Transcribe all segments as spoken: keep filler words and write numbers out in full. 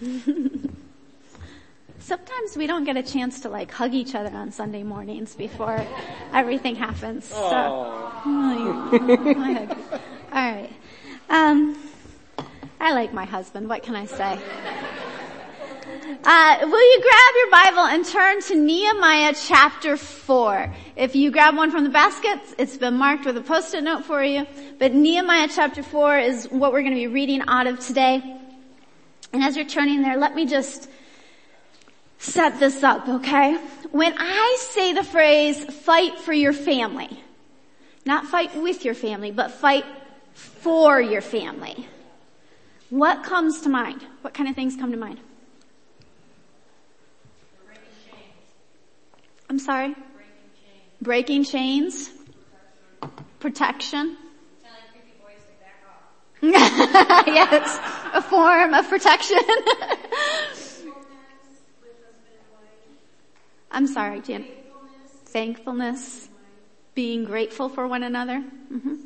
Sometimes we don't get a chance to like hug each other on Sunday mornings before everything happens. So, oh, you, all right. Um, I like my husband. What can I say? Uh, will you grab your Bible and turn to Nehemiah chapter four? If you grab one from the basket, it's been marked with a post-it note for you. But Nehemiah chapter four is what we're going to be reading out of today. And as you're turning there, let me just set this up, okay? When I say the phrase, fight for your family, not fight with your family, but fight for your family, what comes to mind? What kind of things come to mind? I'm sorry? Breaking chains. Breaking chains. Protection. Yes, a form of protection. I'm sorry, Jan. Thankfulness. Thankfulness. Being grateful for one another. Mm-hmm.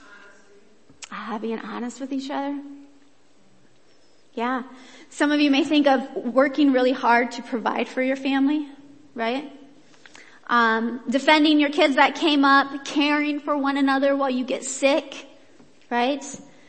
Ah, being honest with each other. Yeah. Some of you may think of working really hard to provide for your family, right? Um, defending your kids that came up, caring for one another while you get sick, right?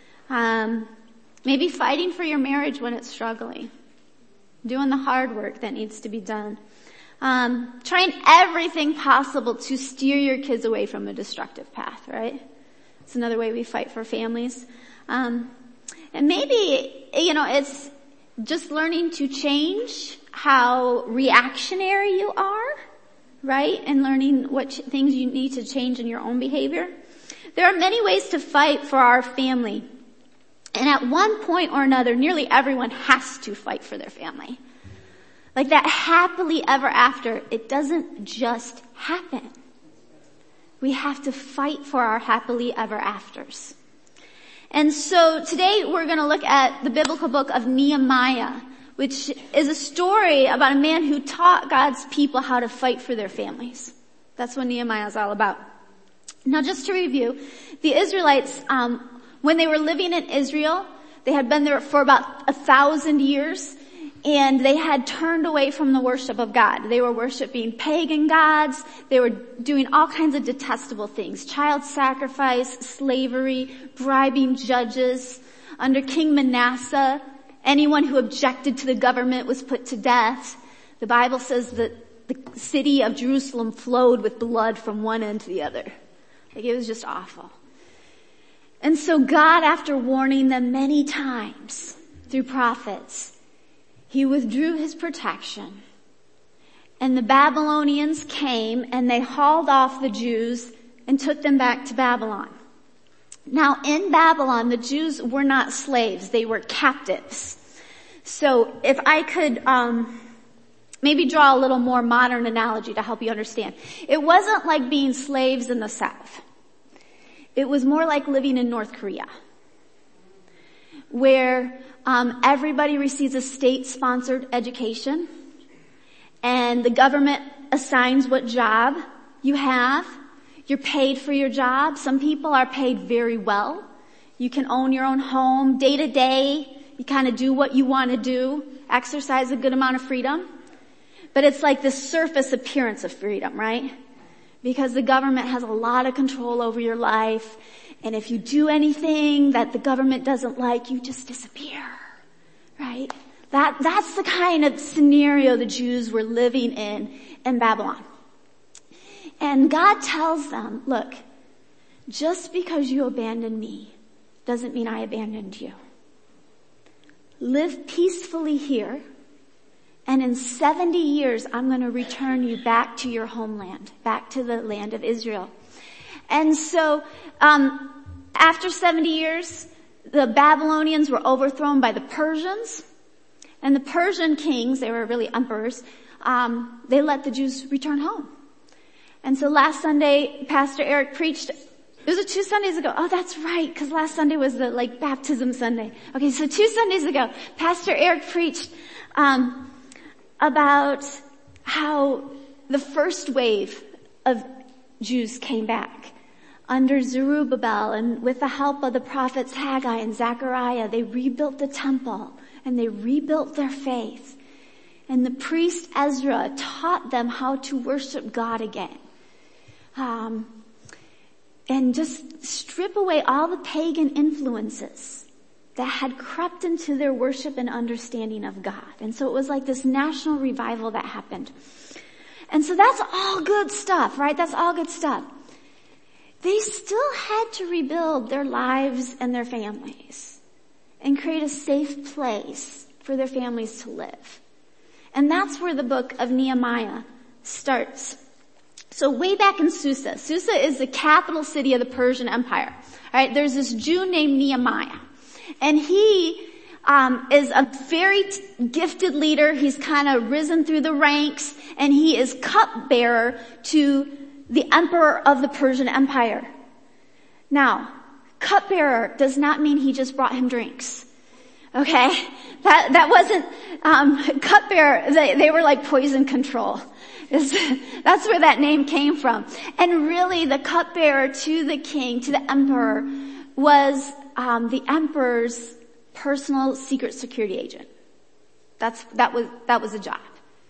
Um, maybe fighting for your marriage when it's struggling. Doing the hard work that needs to be done. Um, trying everything possible to steer your kids away from a destructive path, right? It's another way we fight for families. Um, and maybe, you know, it's just learning to change how reactionary you are, right? And learning what ch- things you need to change in your own behavior. There are many ways to fight for our family. And at one point or another, nearly everyone has to fight for their family. Like that happily ever after, it doesn't just happen. We have to fight for our happily ever afters. And so today we're going to look at the biblical book of Nehemiah, which is a story about a man who taught God's people how to fight for their families. That's what Nehemiah is all about. Now just to review, the Israelites, um, when they were living in Israel, they had been there for about a thousand years. And they had turned away from the worship of God. They were worshiping pagan gods. They were doing all kinds of detestable things. Child sacrifice, slavery, bribing judges. Under King Manasseh, anyone who objected to the government was put to death. The Bible says that the city of Jerusalem flowed with blood from one end to the other. Like it was just awful. And so God, after warning them many times through prophets, He withdrew His protection, and the Babylonians came and they hauled off the Jews and took them back to Babylon. Now in Babylon, the Jews were not slaves, they were captives. So if I could um maybe draw a little more modern analogy to help you understand. It wasn't like being slaves in the South. It was more like living in North Korea, where um, everybody receives a state-sponsored education, and the government assigns what job you have. You're paid for your job. Some people are paid very well. You can own your own home day to day. You kind of do what you want to do, exercise a good amount of freedom. But it's like this surface appearance of freedom, right? Because the government has a lot of control over your life. And if you do anything that the government doesn't like, you just disappear, right? That, that's the kind of scenario the Jews were living in in Babylon. And God tells them, look, just because you abandoned me doesn't mean I abandoned you. Live peacefully here, and in seventy years I'm going to return you back to your homeland, back to the land of Israel. And so, um, after seventy years, the Babylonians were overthrown by the Persians. And the Persian kings, they were really emperors, um, they let the Jews return home. And so last Sunday, Pastor Eric preached, it was two Sundays ago. Oh, that's right, because last Sunday was the, like, baptism Sunday. Okay, so two Sundays ago, Pastor Eric preached, um, about how the first wave of Jews came back under Zerubbabel, and with the help of the prophets Haggai and Zechariah, they rebuilt the temple and they rebuilt their faith. And the priest Ezra taught them how to worship God again. Um, and just strip away all the pagan influences that had crept into their worship and understanding of God. And so it was like this national revival that happened. And so that's all good stuff, right? That's all good stuff. They still had to rebuild their lives and their families and create a safe place for their families to live. And that's where the book of Nehemiah starts. So way back in Susa, Susa is the capital city of the Persian Empire. All right, there's this Jew named Nehemiah, and he um, is a very t- gifted leader. He's kind of risen through the ranks, and he is cupbearer to the emperor of the Persian Empire. Now, cupbearer does not mean he just brought him drinks. Okay, that that wasn't um, cupbearer. They, they were like poison control. That's where that name came from. And really, the cupbearer to the king, to the emperor, was um, the emperor's personal secret security agent. That's that was that was a job.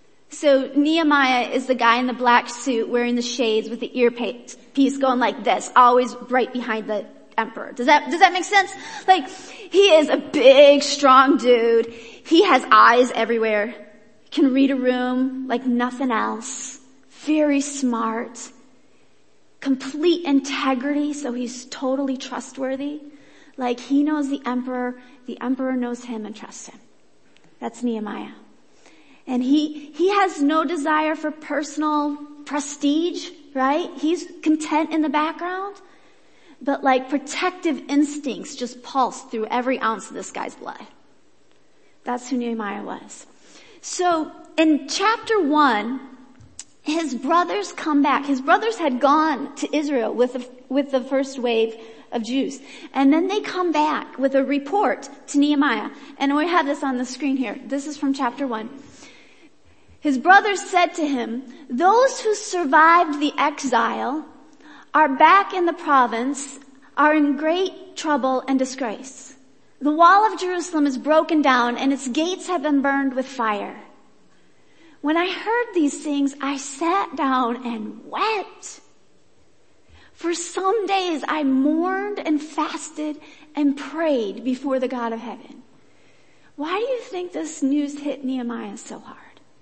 So Nehemiah is the guy in the black suit wearing the shades with the earpiece going like this, always right behind the emperor. Does that, does that make sense? Like, he is a big, strong dude. He has eyes everywhere. Can read a room like nothing else. Very smart. Complete integrity, so he's totally trustworthy. Like, he knows the emperor, the emperor knows him and trusts him. That's Nehemiah. And he, he has no desire for personal prestige, right? He's content in the background. But like protective instincts just pulse through every ounce of this guy's blood. That's who Nehemiah was. So in chapter one, his brothers come back. His brothers had gone to Israel with the, with the first wave of Jews. And then they come back with a report to Nehemiah. And we have this on the screen here. This is from chapter one. His brothers said to him, "Those who survived the exile are back in the province, are in great trouble and disgrace. The wall of Jerusalem is broken down and its gates have been burned with fire." When I heard these things, I sat down and wept. For some days I mourned and fasted and prayed before the God of heaven. Why do you think this news hit Nehemiah so hard?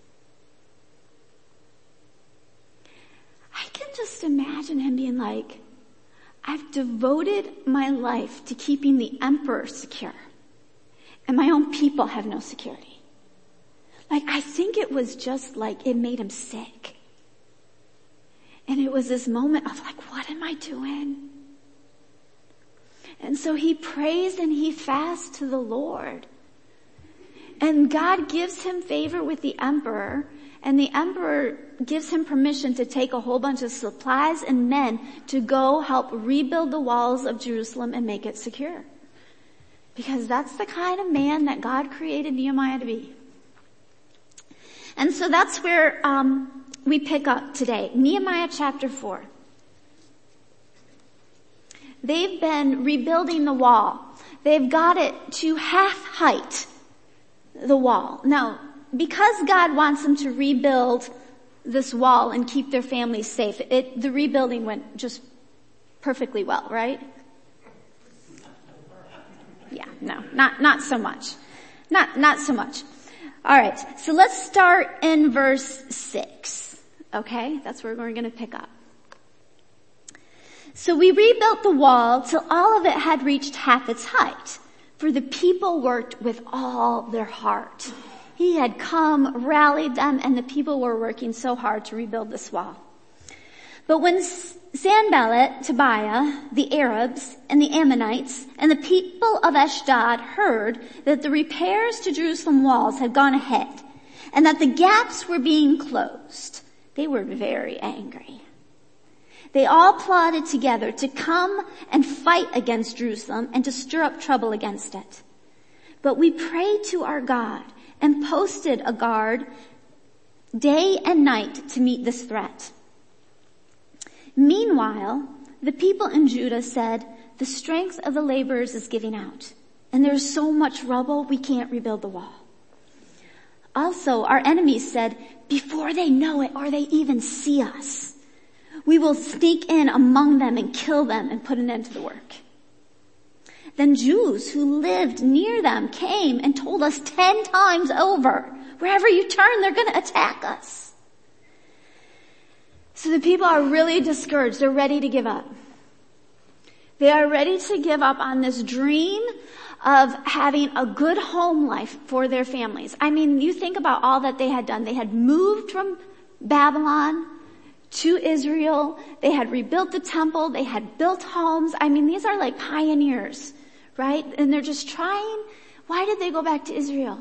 I can just imagine him being like, I've devoted my life to keeping the emperor secure, and my own people have no security. Like, I think it was just like it made him sick. And it was this moment of like, what am I doing? And so he prays and he fasts to the Lord. And God gives him favor with the emperor. And the emperor gives him permission to take a whole bunch of supplies and men to go help rebuild the walls of Jerusalem and make it secure. Because that's the kind of man that God created Nehemiah to be. And so that's where um, we pick up today. Nehemiah chapter four. They've been rebuilding the wall. They've got it to half height, the wall. Now, because God wants them to rebuild this wall and keep their families safe, it, the rebuilding went just perfectly well, right? Yeah, no, not, not so much. Not, not so much. All right, so let's start in verse six. Okay, that's where we're going to pick up. So we rebuilt the wall till all of it had reached half its height, for the people worked with all their heart. He had come, rallied them, and the people were working so hard to rebuild this wall. But when Sanballat, Tobiah, the Arabs, and the Ammonites, and the people of Ashdod heard that the repairs to Jerusalem walls had gone ahead, and that the gaps were being closed, they were very angry. They all plotted together to come and fight against Jerusalem and to stir up trouble against it. But we prayed to our God and posted a guard day and night to meet this threat. Meanwhile, the people in Judah said, "The strength of the laborers is giving out, and there's so much rubble, we can't rebuild the wall. Also, our enemies said, before they know it or they even see us, we will sneak in among them and kill them and put an end to the work. Then Jews who lived near them came and told us ten times over, wherever you turn, they're going to attack us. So the people are really discouraged. They're ready to give up. They are ready to give up on this dream of having a good home life for their families. I mean, you think about all that they had done. They had moved from Babylon to Israel. They had rebuilt the temple. They had built homes. I mean, these are like pioneers, right? And they're just trying. Why did they go back to Israel?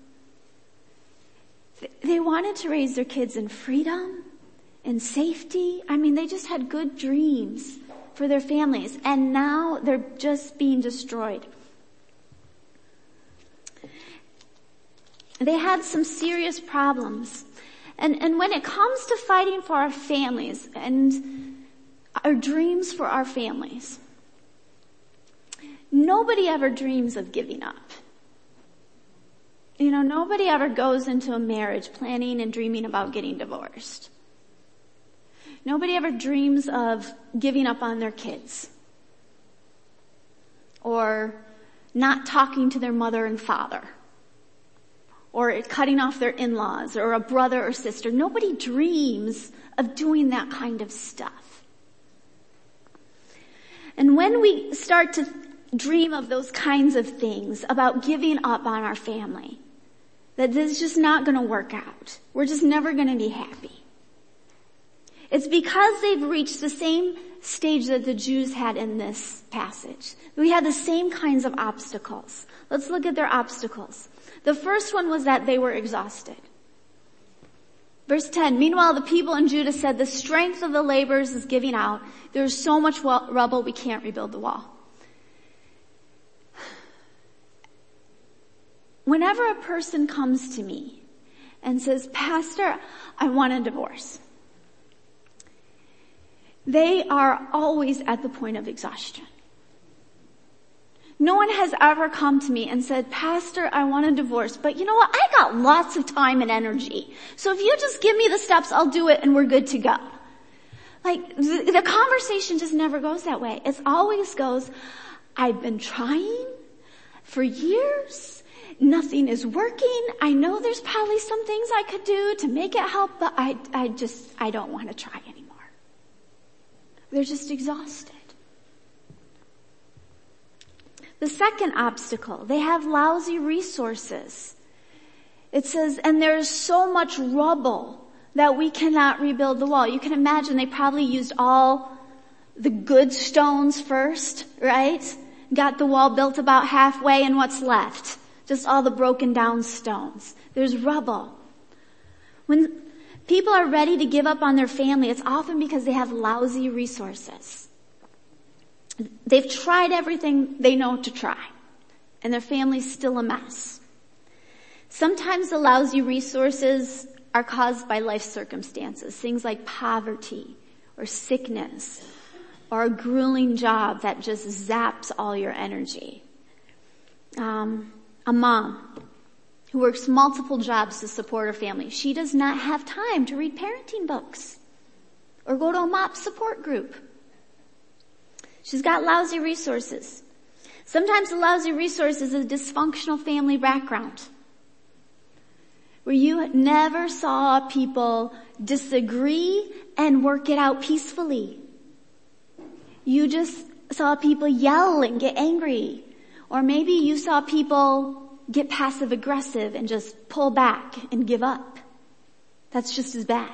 They wanted to raise their kids in freedom and safety. I mean, they just had good dreams for their families, and now they're just being destroyed. They had some serious problems. And, and when it comes to fighting for our families and our dreams for our families, nobody ever dreams of giving up. You know, nobody ever goes into a marriage planning and dreaming about getting divorced. Nobody ever dreams of giving up on their kids or not talking to their mother and father or cutting off their in-laws or a brother or sister. Nobody dreams of doing that kind of stuff. And when we start to dream of those kinds of things about giving up on our family, that this is just not going to work out. We're just never going to be happy. It's because they've reached the same stage that the Jews had in this passage. We had the same kinds of obstacles. Let's look at their obstacles. The first one was that they were exhausted. Verse ten, meanwhile the people in Judah said, the strength of the laborers is giving out. There's so much rubble we can't rebuild the wall. Whenever a person comes to me and says, Pastor, I want a divorce, they are always at the point of exhaustion. No one has ever come to me and said, Pastor, I want a divorce, but you know what? I got lots of time and energy. So if you just give me the steps, I'll do it and we're good to go. Like, the, the conversation just never goes that way. It always goes, I've been trying for years. Nothing is working. I know there's probably some things I could do to make it help, but I, I just, I don't want to try anymore. They're just exhausted. The second obstacle, they have lousy resources. It says, and there is so much rubble that we cannot rebuild the wall. You can imagine they probably used all the good stones first, right? Got the wall built about halfway, and what's left? Just all the broken down stones. There's rubble. When people are ready to give up on their family, it's often because they have lousy resources. They've tried everything they know to try, and their family's still a mess. Sometimes the lousy resources are caused by life circumstances, things like poverty or sickness or a grueling job that just zaps all your energy. Um, a mom who works multiple jobs to support her family. She does not have time to read parenting books or go to a mop support group. She's got lousy resources. Sometimes the lousy resource is a dysfunctional family background where you never saw people disagree and work it out peacefully. You just saw people yell and get angry. Or maybe you saw people get passive aggressive and just pull back and give up. That's just as bad.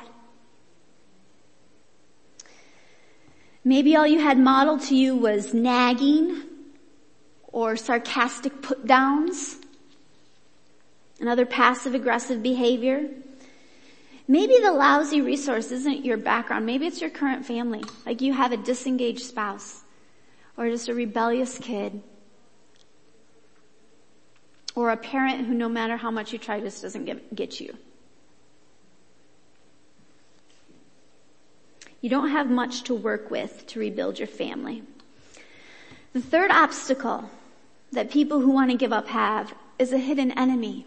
Maybe all you had modeled to you was nagging or sarcastic put downs and other passive aggressive behavior. Maybe the lousy resource isn't your background. Maybe it's your current family. Like you have a disengaged spouse or just a rebellious kid or a parent who no matter how much you try just doesn't get, get you. You don't have much to work with to rebuild your family. The third obstacle that people who want to give up have is a hidden enemy.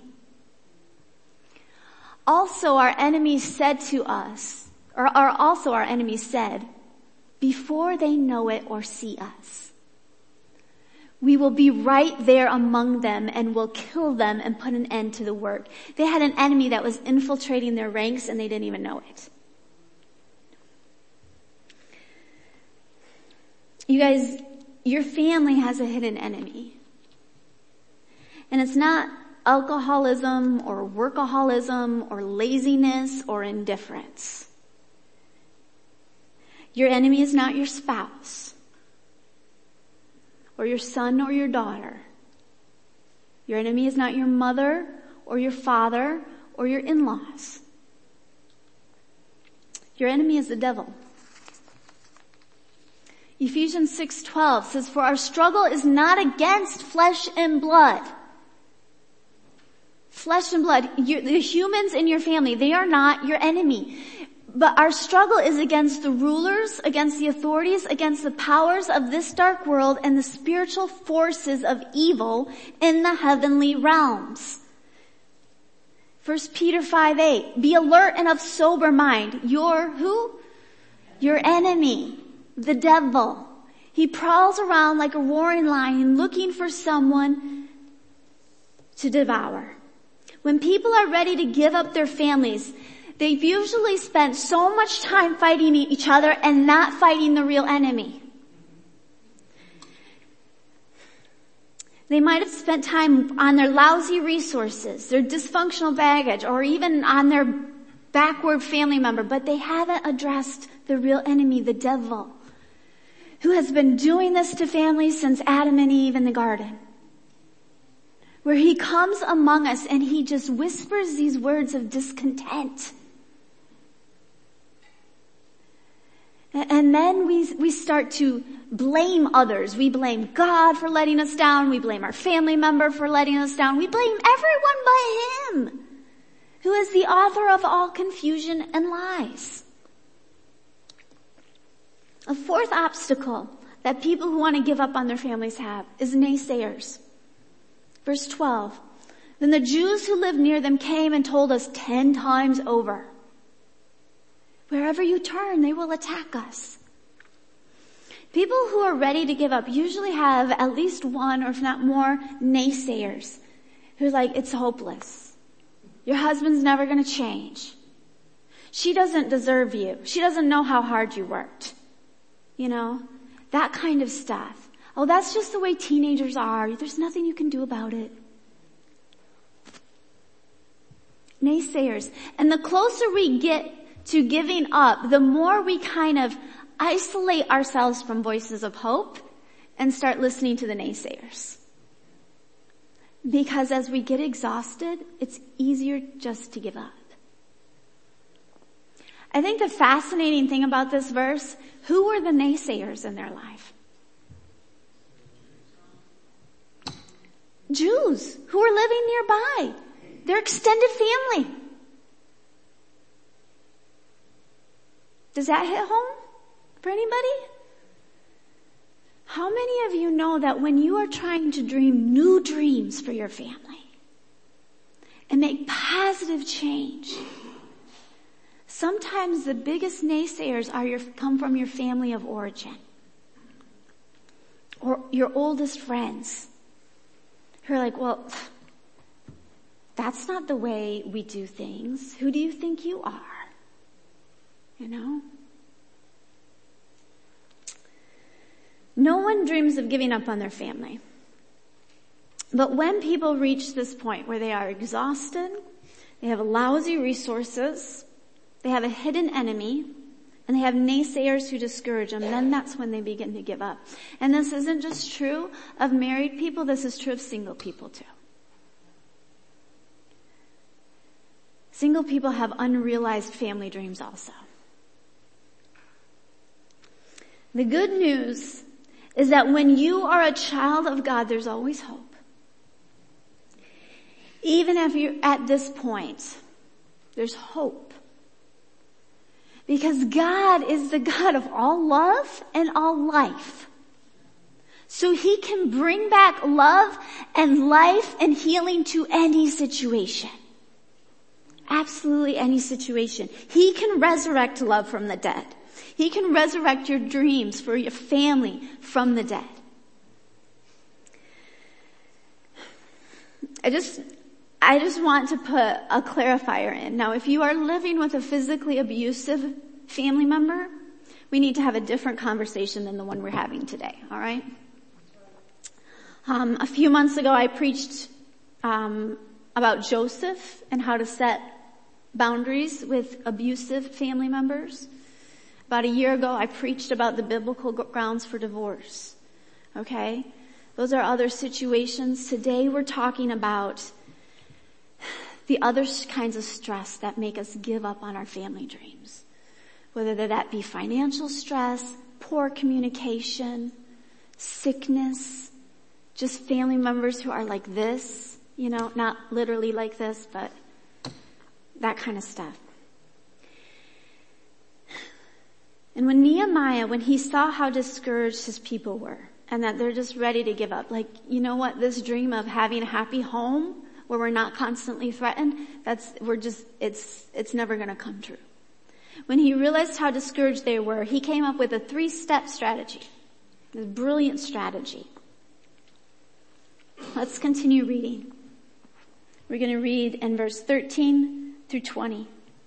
Also, our enemies said to us, or, or also our enemies said, before they know it or see us, we will be right there among them and will kill them and put an end to the work. They had an enemy that was infiltrating their ranks and they didn't even know it. You guys, your family has a hidden enemy. And it's not alcoholism or workaholism or laziness or indifference. Your enemy is not your spouse or your son or your daughter. Your enemy is not your mother or your father or your in-laws. Your enemy is the devil. Ephesians six twelve says, for our struggle is not against flesh and blood. Flesh and blood, you, the humans in your family, they are not your enemy. But our struggle is against the rulers, against the authorities, against the powers of this dark world and the spiritual forces of evil in the heavenly realms. First Peter five eight, be alert and of sober mind. Your who? Your enemy, the devil. He prowls around like a roaring lion looking for someone to devour. When people are ready to give up their families, they've usually spent so much time fighting each other and not fighting the real enemy. They might have spent time on their lousy resources, their dysfunctional baggage, or even on their backward family member, but they haven't addressed the real enemy, the devil, who has been doing this to families since Adam and Eve in the garden. Where he comes among us and he just whispers these words of discontent. And then we, we start to blame others. We blame God for letting us down. We blame our family member for letting us down. We blame everyone but him, who is the author of all confusion and lies. A fourth obstacle that people who want to give up on their families have is naysayers. Verse twelve, then the Jews who lived near them came and told us ten times over, wherever you turn, they will attack us. People who are ready to give up usually have at least one or if not more naysayers who's like, it's hopeless. Your husband's never going to change. She doesn't deserve you. She doesn't know how hard you worked. You know, that kind of stuff. Oh, that's just the way teenagers are. There's nothing you can do about it. Naysayers. And the closer we get to giving up, the more we kind of isolate ourselves from voices of hope and start listening to the naysayers. Because as we get exhausted, it's easier just to give up. I think the fascinating thing about this verse, who were the naysayers in their life? Jews who were living nearby, their extended family. Does that hit home for anybody? How many of you know that when you are trying to dream new dreams for your family and make positive change, sometimes the biggest naysayers are your, come from your family of origin or your oldest friends who are like, well, that's not the way we do things. Who do you think you are? You know? No one dreams of giving up on their family. But when people reach this point where they are exhausted, they have lousy resources, they have a hidden enemy, and they have naysayers who discourage them, then that's when they begin to give up. And this isn't just true of married people, this is true of single people too. Single people have unrealized family dreams also. The good news is that when you are a child of God, there's always hope. Even if you're at this point, there's hope. Because God is the God of all love and all life. So he can bring back love and life and healing to any situation. Absolutely any situation. He can resurrect love from the dead. He can resurrect your dreams for your family from the dead. I just, I just want to put a clarifier in. Now, if you are living with a physically abusive family member, we need to have a different conversation than the one we're having today, all right? Um, a few months ago, I preached um, about Joseph and how to set boundaries with abusive family members. About a year ago, I preached about the biblical grounds for divorce. Okay? Those are other situations. Today, we're talking about the other kinds of stress that make us give up on our family dreams. Whether that be financial stress, poor communication, sickness, just family members who are like this, you know, not literally like this, but that kind of stuff. And when Nehemiah, when he saw how discouraged his people were and that they're just ready to give up, like, you know what, this dream of having a happy home where we're not constantly threatened, that's, we're just, it's, it's never going to come true. When he realized how discouraged they were, he came up with a three-step strategy, a brilliant strategy. Let's continue reading. We're going to read in verse thirteen through twenty.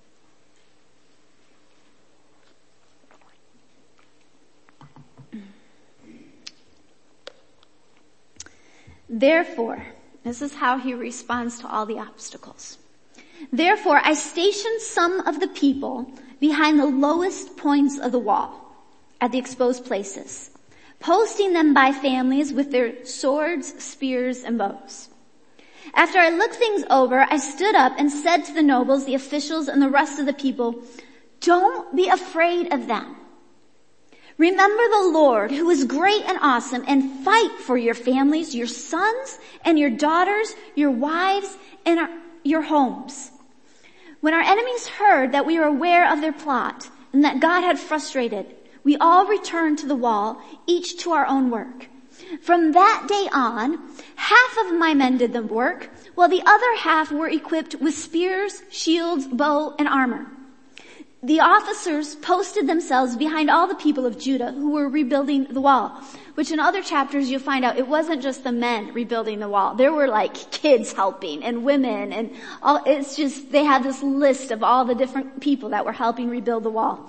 Therefore, this is how he responds to all the obstacles. Therefore, I stationed some of the people behind the lowest points of the wall at the exposed places, posting them by families with their swords, spears, and bows. After I looked things over, I stood up and said to the nobles, the officials, and the rest of the people, don't be afraid of them. Remember the Lord, who is great and awesome, and fight for your families, your sons and your daughters, your wives, and our, your homes. When our enemies heard that we were aware of their plot and that God had frustrated, we all returned to the wall, each to our own work. From that day on, half of my men did the work, while the other half were equipped with spears, shields, bow, and armor. The officers posted themselves behind all the people of Judah who were rebuilding the wall, which in other chapters you'll find out it wasn't just the men rebuilding the wall. There were like kids helping and women and all, it's just, they had this list of all the different people that were helping rebuild the wall.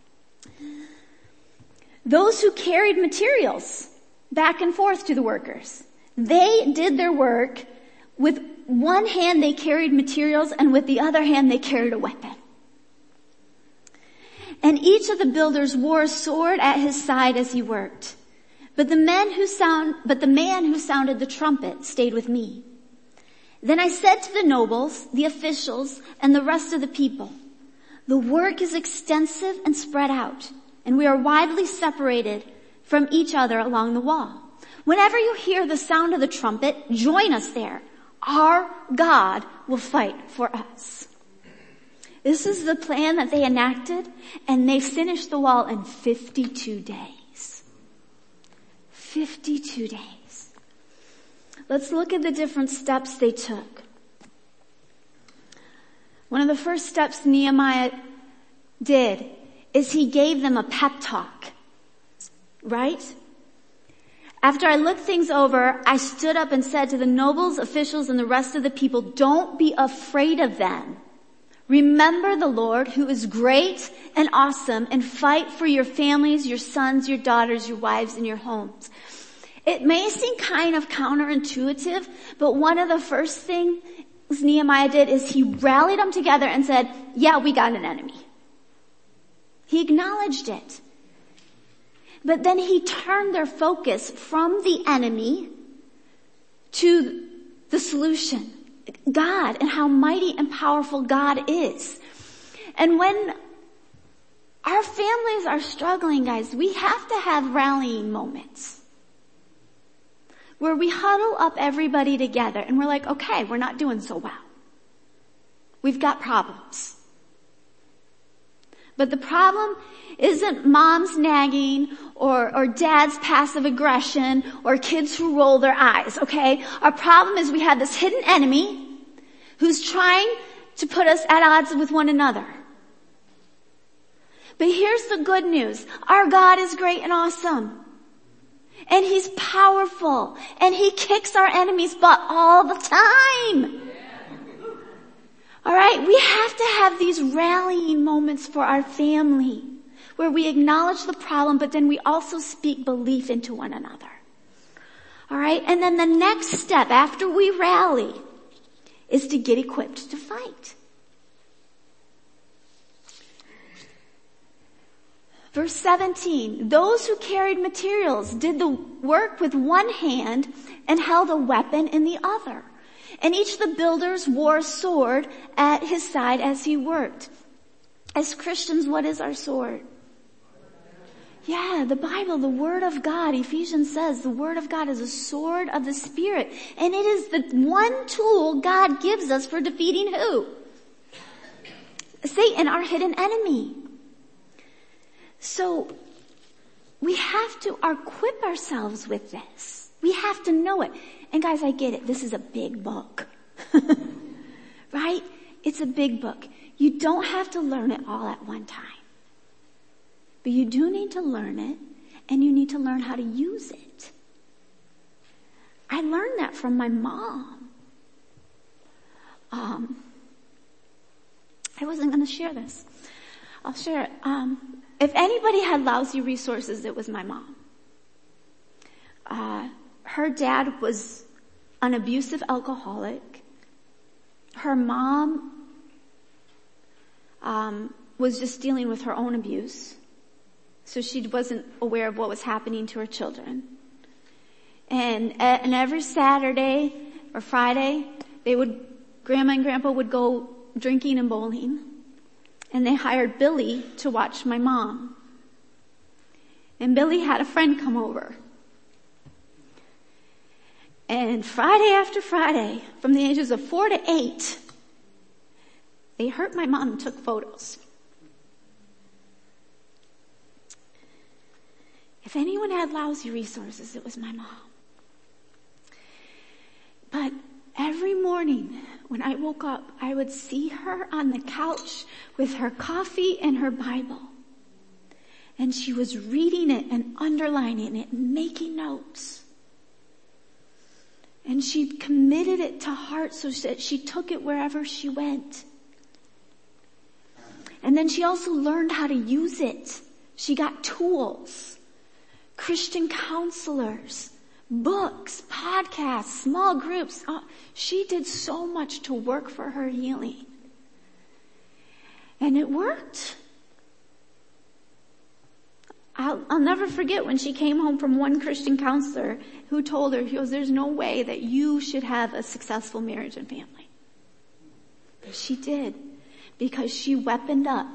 Those who carried materials back and forth to the workers, they did their work. With one hand they carried materials and with the other hand they carried a weapon. And each of the builders wore a sword at his side as he worked. But the men who sound, but the man who sounded the trumpet stayed with me. Then I said to the nobles, the officials, and the rest of the people, the work is extensive and spread out, and we are widely separated from each other along the wall. Whenever you hear the sound of the trumpet, join us there. Our God will fight for us. This is the plan that they enacted, and they finished the wall in fifty-two days. fifty-two days. Let's look at the different steps they took. One of the first steps Nehemiah did is he gave them a pep talk. Right? After I looked things over, I stood up and said to the nobles, officials, and the rest of the people, don't be afraid of them. Remember the Lord, who is great and awesome, and fight for your families, your sons, your daughters, your wives, and your homes. It may seem kind of counterintuitive, but one of the first things Nehemiah did is he rallied them together and said, yeah, we got an enemy. He acknowledged it. But then he turned their focus from the enemy to the solution. God, and how mighty and powerful God is. And when our families are struggling, guys, we have to have rallying moments where we huddle up everybody together and we're like, okay, we're not doing so well. We've got problems. But the problem isn't mom's nagging or, or dad's passive aggression or kids who roll their eyes, okay? Our problem is we have this hidden enemy who's trying to put us at odds with one another. But here's the good news. Our God is great and awesome. And He's powerful. And He kicks our enemies' butt all the time. Alright, we have to have these rallying moments for our family where we acknowledge the problem, but then we also speak belief into one another. Alright, and then the next step after we rally is to get equipped to fight. Verse seventeen, those who carried materials did the work with one hand and held a weapon in the other. And each of the builders wore a sword at his side as he worked. As Christians, what is our sword? Yeah, the Bible, the Word of God. Ephesians says the Word of God is a sword of the Spirit. And it is the one tool God gives us for defeating who? Satan, our hidden enemy. So, we have to equip ourselves with this. We have to know it. And guys, I get it. This is a big book. Right? It's a big book. You don't have to learn it all at one time. But you do need to learn it, and you need to learn how to use it. I learned that from my mom. Um, I wasn't going to share this. I'll share it. Um, if anybody had lousy resources, it was my mom. Uh, her dad was an abusive alcoholic. Her mom um, was just dealing with her own abuse. So she wasn't aware of what was happening to her children. And, and every Saturday or Friday, they would, Grandma and Grandpa would go drinking and bowling. And they hired Billy to watch my mom. And Billy had a friend come over. And Friday after Friday, from the ages of four to eight, they hurt my mom and took photos. If anyone had lousy resources, it was my mom. But every morning when I woke up, I would see her on the couch with her coffee and her Bible. And she was reading it and underlining it and making notes. And she committed it to heart so that she took it wherever she went. And then she also learned how to use it. She got tools, Christian counselors, books, podcasts, small groups. Oh, she did so much to work for her healing. And it worked. I'll, I'll never forget when she came home from one Christian counselor who told her, he goes, there's no way that you should have a successful marriage and family. But she did, because she weaponed up.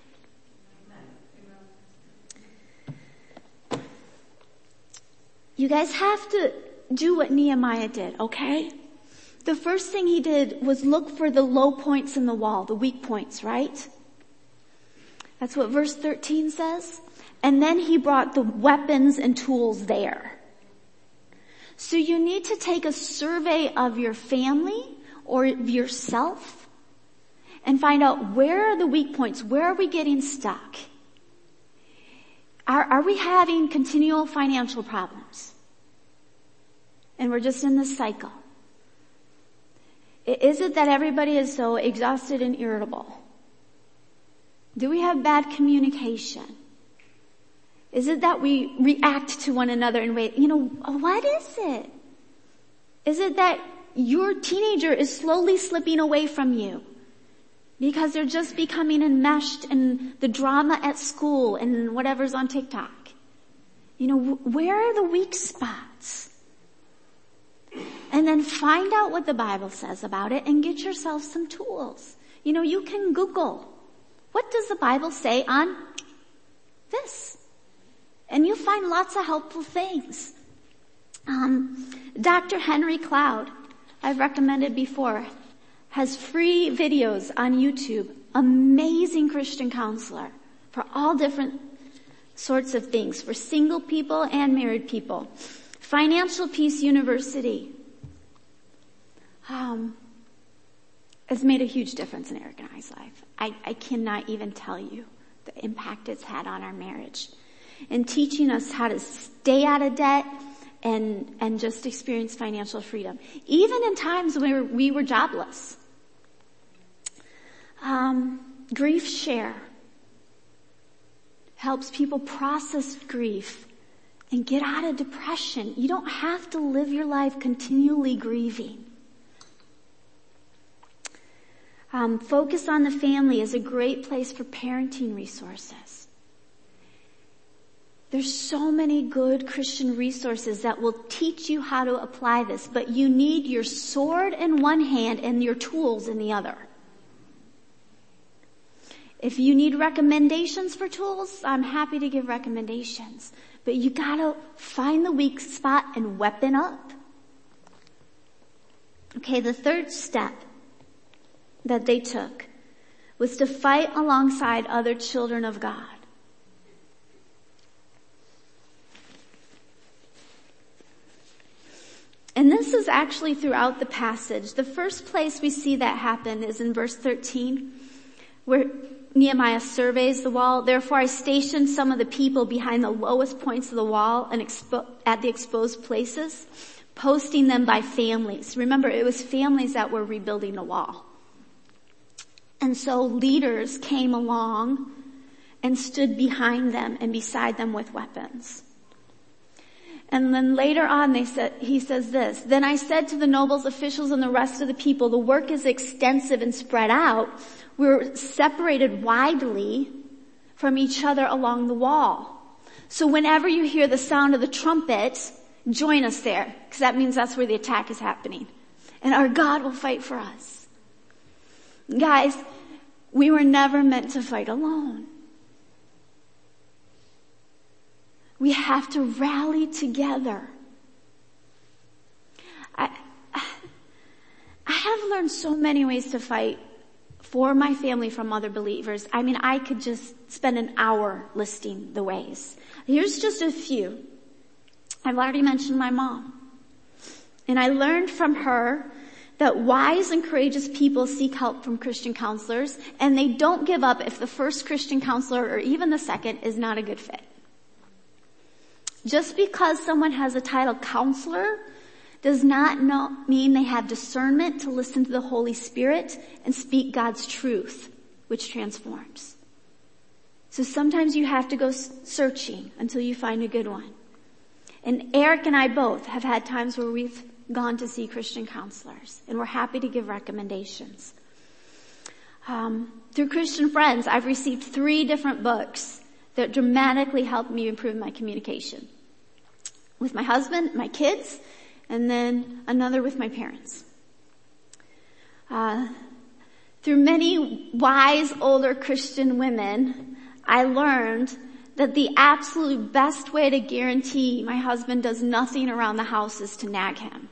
You guys have to do what Nehemiah did, okay? The first thing he did was look for the low points in the wall, the weak points, right? That's what verse thirteen says. And then he brought the weapons and tools there. So you need to take a survey of your family or yourself and find out, where are the weak points? Where are we getting stuck? Are, are we having continual financial problems? And we're just in this cycle. Is it that everybody is so exhausted and irritable? Do we have bad communication? Is it that we react to one another in ways, you know, what is it? Is it that your teenager is slowly slipping away from you because they're just becoming enmeshed in the drama at school and whatever's on TikTok? You know, where are the weak spots? And then find out what the Bible says about it and get yourself some tools. You know, you can Google, what does the Bible say on this? And you'll find lots of helpful things. Um, Doctor Henry Cloud, I've recommended before, has free videos on YouTube. Amazing Christian counselor. for all different sorts of things, for single people and married people. Financial Peace University um, has made a huge difference in Eric and I's life. I, I cannot even tell you the impact it's had on our marriage, and teaching us how to stay out of debt and and just experience financial freedom, even in times where we were jobless. Um, Grief Share helps people process grief and get out of depression. You don't have to live your life continually grieving. Um, Focus on the Family is a great place for parenting resources. There's so many good Christian resources that will teach you how to apply this, but you need your sword in one hand and your tools in the other. If you need recommendations for tools, I'm happy to give recommendations, but you gotta find the weak spot and weapon up. Okay, the third step that they took was to fight alongside other children of God. And this is actually throughout the passage. The first place we see that happen is in verse thirteen, where Nehemiah surveys the wall. Therefore I stationed some of the people behind the lowest points of the wall and expo- at the exposed places, posting them by families. Remember, it was families that were rebuilding the wall. And so leaders came along and stood behind them and beside them with weapons. And then later on they said, he says this, then I said to the nobles, officials, and the rest of the people, the work is extensive and spread out. We're separated widely from each other along the wall. So whenever you hear the sound of the trumpet, join us there, because that means that's where the attack is happening. And our God will fight for us. Guys, we were never meant to fight alone. We have to rally together. I, I have learned so many ways to fight for my family from other believers. I mean, I could just spend an hour listing the ways. Here's just a few. I've already mentioned my mom. And I learned from her that wise and courageous people seek help from Christian counselors, and they don't give up if the first Christian counselor or even the second is not a good fit. Just because someone has a title counselor does not know, mean they have discernment to listen to the Holy Spirit and speak God's truth, which transforms. So sometimes you have to go searching until you find a good one. And Eric and I both have had times where we've gone to see Christian counselors, and we're happy to give recommendations. Um, through Christian Friends, I've received three different books that dramatically helped me improve my communication with my husband, my kids, and then another with my parents. Uh, through many wise older Christian women, I learned that the absolute best way to guarantee my husband does nothing around the house is to nag him.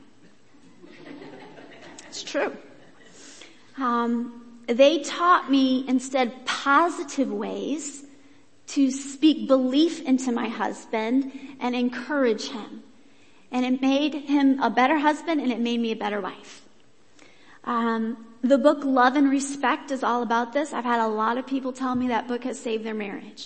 It's true. Um, they taught me instead positive ways to speak belief into my husband and encourage him. And it made him a better husband, and it made me a better wife. Um, the book Love and Respect is all about this. I've had a lot of people tell me that book has saved their marriage.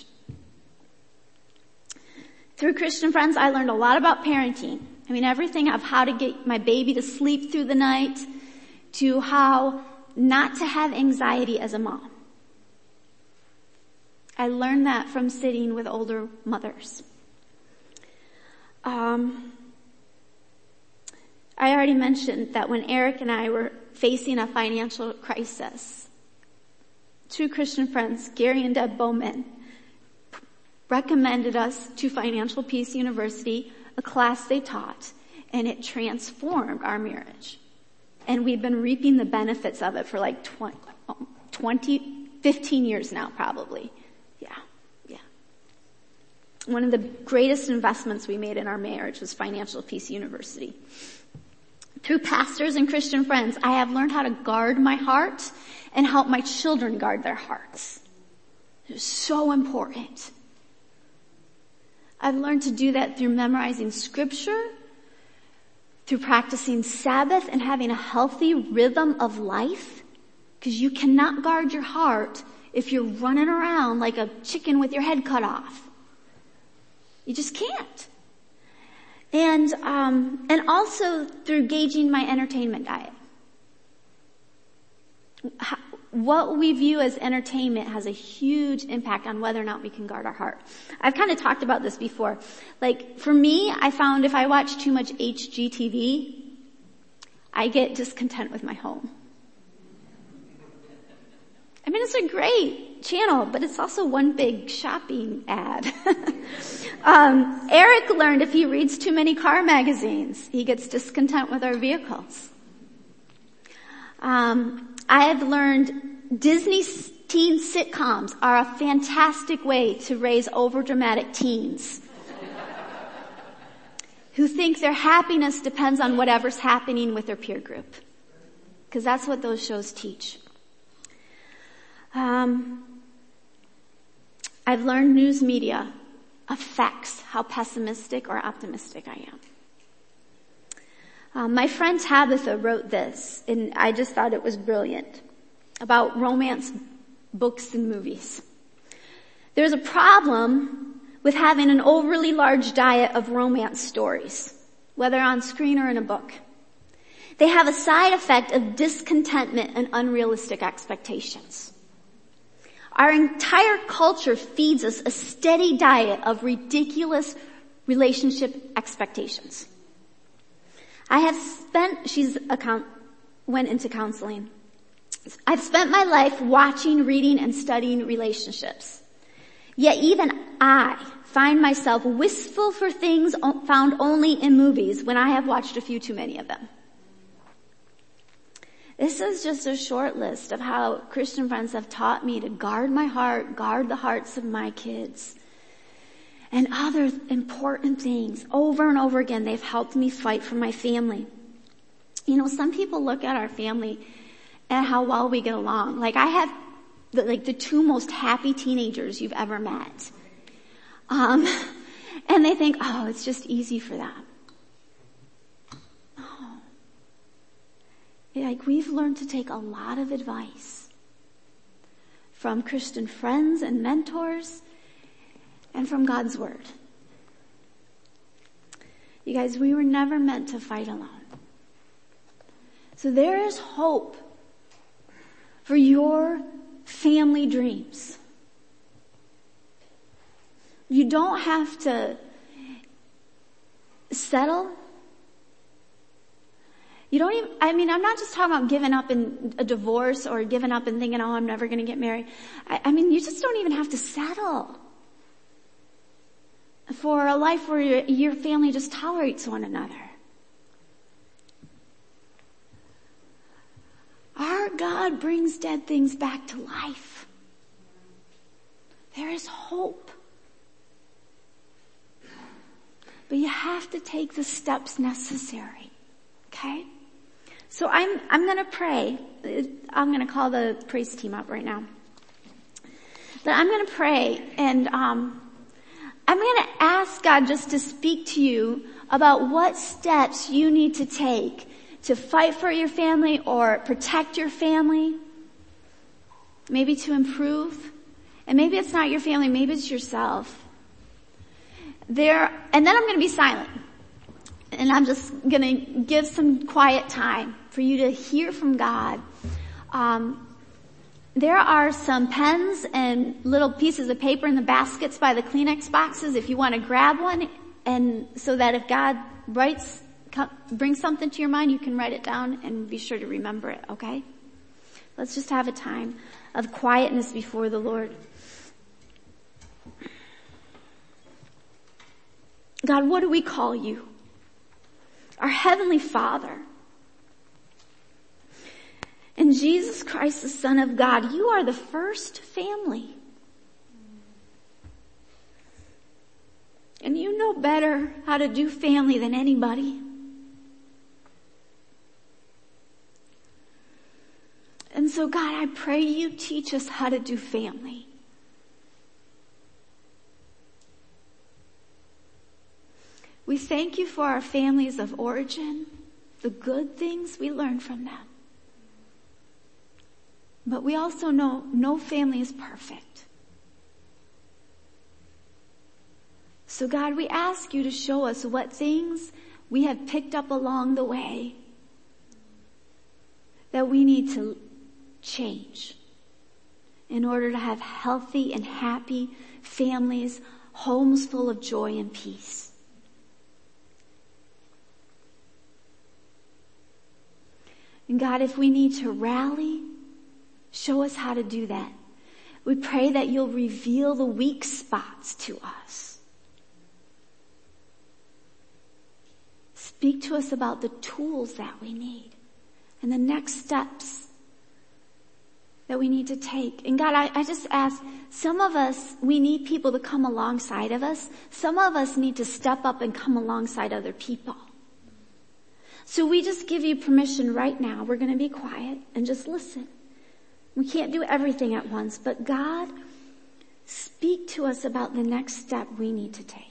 Through Christian Friends, I learned a lot about parenting. I mean, everything of how to get my baby to sleep through the night to how not to have anxiety as a mom. I learned that from sitting with older mothers. Um, I already mentioned that when Eric and I were facing a financial crisis, two Christian friends, Gary and Deb Bowman, recommended us to Financial Peace University, a class they taught, and it transformed our marriage. And we've been reaping the benefits of it for like twenty, twenty fifteen years now, probably. Yeah, yeah. One of the greatest investments we made in our marriage was Financial Peace University. Through pastors and Christian friends, I have learned how to guard my heart and help my children guard their hearts. It's so important. I've learned to do that through memorizing scripture, through practicing Sabbath and having a healthy rhythm of life, because you cannot guard your heart if you're running around like a chicken with your head cut off. You just can't. And, um, and also through gauging my entertainment diet. How, what we view as entertainment has a huge impact on whether or not we can guard our heart. I've kind of talked about this before. Like, for me, I found if I watch too much H G T V, I get discontent with my home. I mean, it's a great channel, but it's also one big shopping ad. um, Eric learned if he reads too many car magazines, he gets discontent with our vehicles. Um, I have learned Disney teen sitcoms are a fantastic way to raise overdramatic teens who think their happiness depends on whatever's happening with their peer group. Because that's what those shows teach. Um, I've learned news media affects how pessimistic or optimistic I am. Um, my friend Tabitha wrote this, and I just thought it was brilliant, about romance books and movies. There's a problem with having an overly large diet of romance stories, whether on screen or in a book. They have a side effect of discontentment and unrealistic expectations. Our entire culture feeds us a steady diet of ridiculous relationship expectations. I have spent, she's a, went into counseling. I've spent my life watching, reading, and studying relationships. Yet even I find myself wistful for things found only in movies when I have watched a few too many of them. This is just a short list of how Christian friends have taught me to guard my heart, guard the hearts of my kids, and other important things. Over and over again, they've helped me fight for my family. You know, some people look at our family and how well we get along. Like I have the, like the two most happy teenagers you've ever met. Um, and they think, oh, it's just easy for them. Like we've learned to take a lot of advice from Christian friends and mentors and from God's Word. You guys, we were never meant to fight alone. So there is hope for your family dreams. You don't have to settle. You don't even, I mean, I'm not just talking about giving up in a divorce or giving up and thinking, oh, I'm never going to get married. I, I mean, you just don't even have to settle for a life where your, your family just tolerates one another. Our God brings dead things back to life. There is hope. But you have to take the steps necessary. Okay? So I'm, I'm gonna pray. I'm gonna call the praise team up right now. But I'm gonna pray and, um, I'm gonna ask God just to speak to you about what steps you need to take to fight for your family or protect your family. Maybe to improve. And maybe it's not your family, maybe it's yourself. There, and then I'm gonna be silent. And I'm just gonna give some quiet time for you to hear from God. Um, there are some pens and little pieces of paper in the baskets by the Kleenex boxes if you want to grab one, and so that if God writes, brings something to your mind, you can write it down and be sure to remember it, okay? Let's just have a time of quietness before the Lord. God, what do we call you? Our Heavenly Father. And Jesus Christ, the Son of God, you are the first family. And you know better how to do family than anybody. And so God, I pray you teach us how to do family. We thank you for our families of origin, the good things we learn from them. But we also know no family is perfect. So God, we ask you to show us what things we have picked up along the way that we need to change in order to have healthy and happy families, homes full of joy and peace. And God, if we need to rally, show us how to do that. We pray that you'll reveal the weak spots to us. Speak to us about the tools that we need and the next steps that we need to take. And God, I, I just ask, some of us, we need people to come alongside of us. Some of us need to step up and come alongside other people. So we just give you permission right now. We're going to be quiet and just listen. We can't do everything at once, but God, speak to us about the next step we need to take.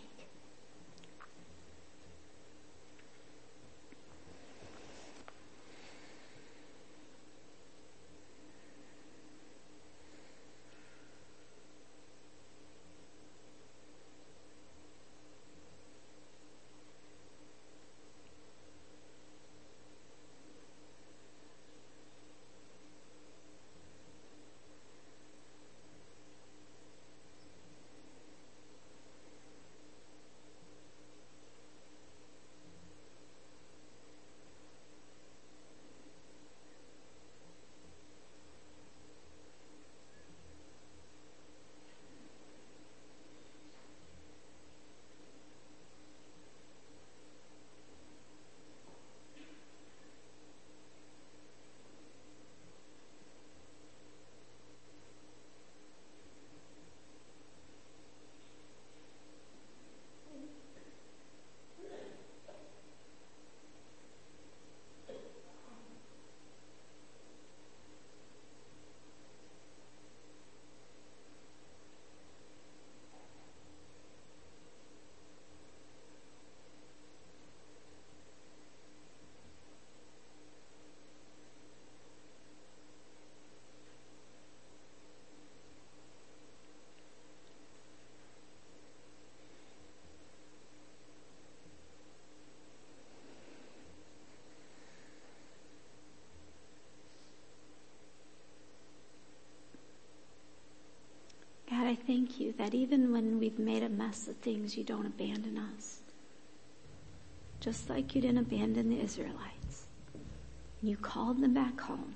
God, I thank you that even when we've made a mess of things, you don't abandon us. Just like you didn't abandon the Israelites. You called them back home.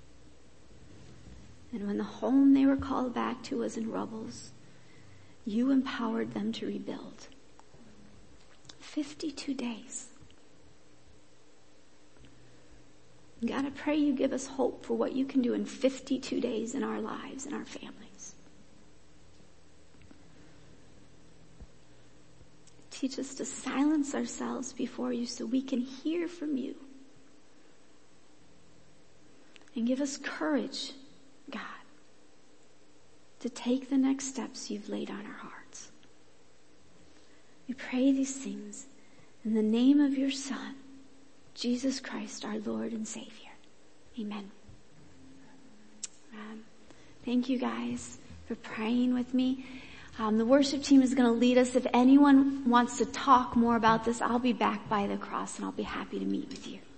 And when the home they were called back to was in rubbles, you empowered them to rebuild. fifty-two days. God, I pray you give us hope for what you can do in fifty-two days in our lives and our families. Teach us to silence ourselves before you so we can hear from you. And give us courage, God, to take the next steps you've laid on our hearts. We pray these things in the name of your Son, Jesus Christ, our Lord and Savior. Amen. Um, thank you guys for praying with me. Um, the worship team is going to lead us. If anyone wants to talk more about this, I'll be back by the cross and I'll be happy to meet with you.